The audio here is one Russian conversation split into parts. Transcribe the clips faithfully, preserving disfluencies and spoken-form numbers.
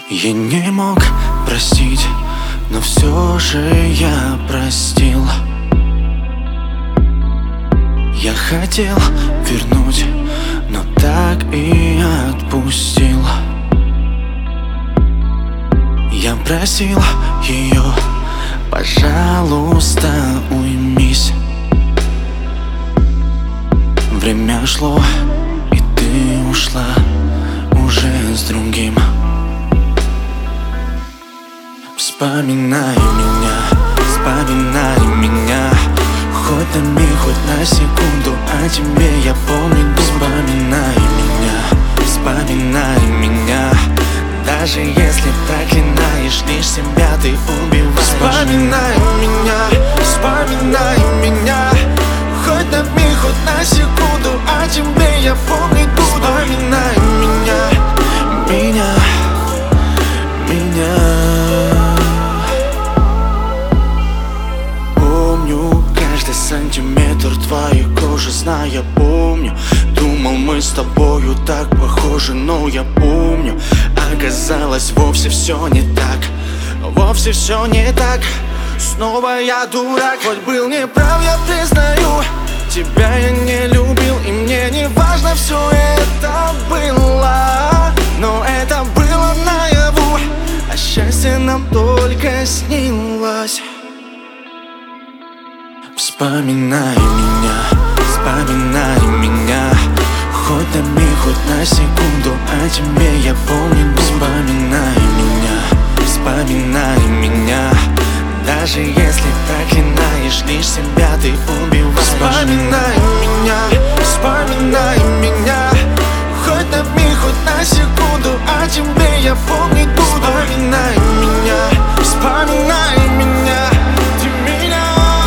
Я не мог простить, но все же я простил. Я хотел вернуть, но так и отпустил. Я просил ее: пожалуйста, уймись. Время шло, и ты ушла уже с другим. Вспоминай меня, вспоминай меня, хоть на миг, хоть на секунду, о тебе я помню. Вспоминай меня, вспоминай меня, даже если проклинаешь лишь себя, ты убиваешь. Вспоминай меня, вспоминай меня, хоть на миг, хоть на секунду, о тебе я помнить буду. Вспоминай меня, меня, меня. Помню каждый сантиметр твоей кожи, зная, помню. Думал, мы с тобою так похожи, но я помню, оказалось, вовсе все не так. Вовсе все не так. Снова я дурак, хоть был неправ, я признаю. Тебя я не любил, и мне не важно, все это было. Но это было наяву, а счастье нам только снилось. Вспоминай меня, вспоминай меня, хоть на миг, хоть на секунду, о тебе я помню. Вспоминай меня, вспоминай меня, даже если проклинаешь лишь себя, ты убиваешь. Вспоминай меня, вспоминай меня, хоть на миг, хоть на секунду, о тебе я помнить буду. Вспоминай меня, вспоминай меня, ты меня.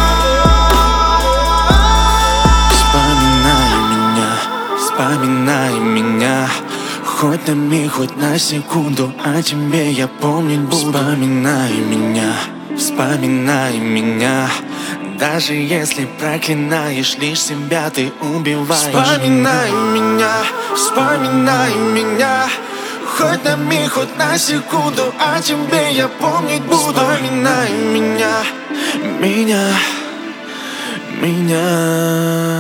Вспоминай меня, вспоминай меня, хоть на миг, хоть на секунду, о тебе я помнить буду. Вспоминай меня, вспоминай меня, даже если проклинаешь лишь себя, ты убиваешь. Вспоминай меня, вспоминай меня, хоть на миг, хоть на секунду, о тебе я помнить буду. Вспоминай меня, меня, меня.